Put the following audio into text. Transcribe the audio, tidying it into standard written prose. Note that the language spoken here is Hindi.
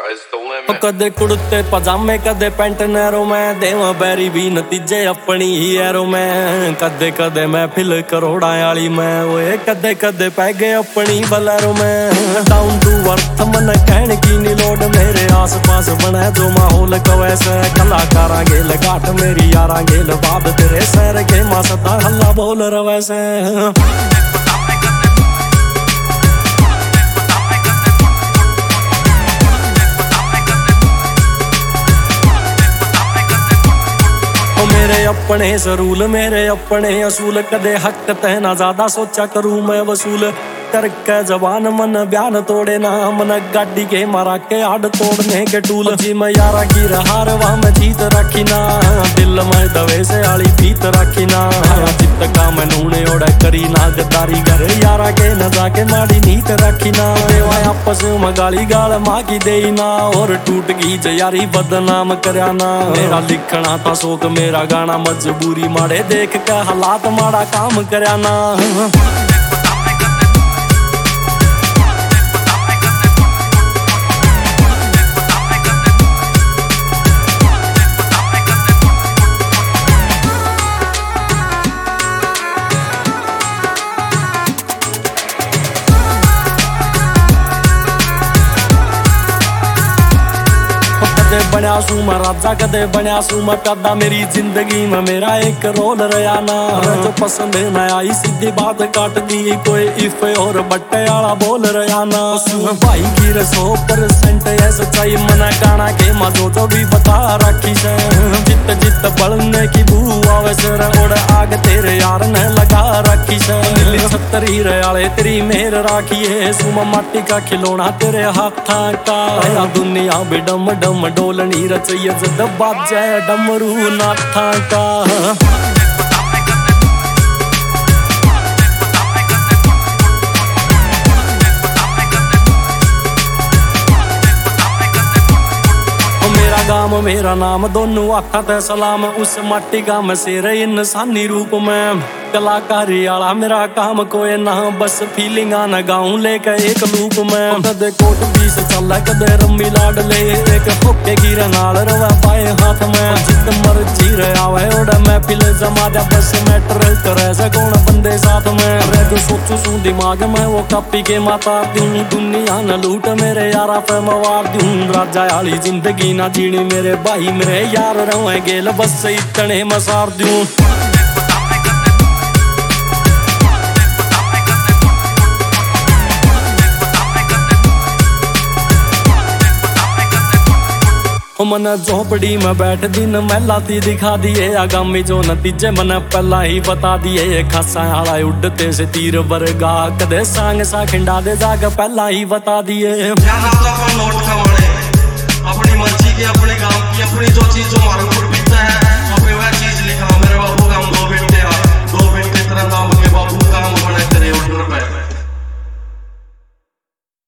sky's the limit। कदे कुड़ते पजामे कदे पैंट नैरो मैं देवा बैरी भी नतीजे अपनी ही एरो मैं कदे कदे मैं फिल करोड़ा वाली मैं ओए कदे कदे पै गए अपनी बलैरो मैं डाउन टू अर्थ मन कहने की नी लोड मेरे आस पास बने जो माहौल कवैसे कलाकारा गेल घाट मेरी यारा गेल बाप तेरे सैर के मासता हल्ला बोल रवैसे मेरे अपने सरूल मेरे अपने असूल कदे हक तय ना ज्यादा सोचा करूं मैं वसूल करके जवान मन बयान तोड़े ना मन गाड़ी के मारा के आड़ तोड़ने के टूल जी मैं यारा की रहार वहां में जीत रखी ना दिल में दवे से आली पीत रखी ना जित का मैं नूने ओढ़े करी ना गद्दारी घर यारा के न जाके माड़ी नीत रखी ना देवा आपस में गाली गाल माँ की दे ना और टूट गई यारी बदनाम करया ना मेरा लिखना था शौक मेरा गाना मजबूरी माड़े देख के हालात माड़ा काम करया ना कदे बनया सू मैं राजा कदे बनया सू मैं पैदा मेरी जिंदगी में मेरा एक रोल रहा ना जो पसंद न आई सीधी बात काट दी कोई इफ और बट्टे वाला बोल रहा ना भाई की 100% है सच्चाई मना गाना के मजो जो भी बता रखी से जित जित बढ़ने की बू आवे सर ओढ़ आग तेरे यार ने लगा रखी से नीली छतरी रयाले तेरी मेहर राखी है सुमा माटी का खिलौना तेरे हाथा का दुनिया भी डम डम डोलनी रचैया जद बाजे डमरू नाथा का गाम मेरा नाम दोनों आखा ते सलाम उस माटी का मैं शेर इंसानी रूप में कलाकारी आला मेरा काम कोई ना बस फीलिंग न गाऊं लेके एक लूप में कदे कोट पीस चल कदे रम्मी लाड ले एक होके गिर नाल रवा पाए हाथ में जित मर्जी रे आवे ओड़ा मैं फिल जमा जा बस मैटर करे से कौन बंदे साथ में रह जो सोचू सू दिमाग में वो कापी के माता दूं दुनिया न लूट मेरे यारा पे मवार दूं राजा वाली जिंदगी ना जीनी मेरे भाई मेरे यार रहे गेल बस इतने मसार दूं मन झोपड़ी में बैठ दिन महलाती दिखा दिए आगामी जो नतीजे मन पहला ही बता दिए खासा आला उड़ते से तीर बरगा कदे सांग सा खिंडा दे जाग पहला ही बता दिए अपनी मर्जी की अपने गांव की अपनी जो चीज जो मारो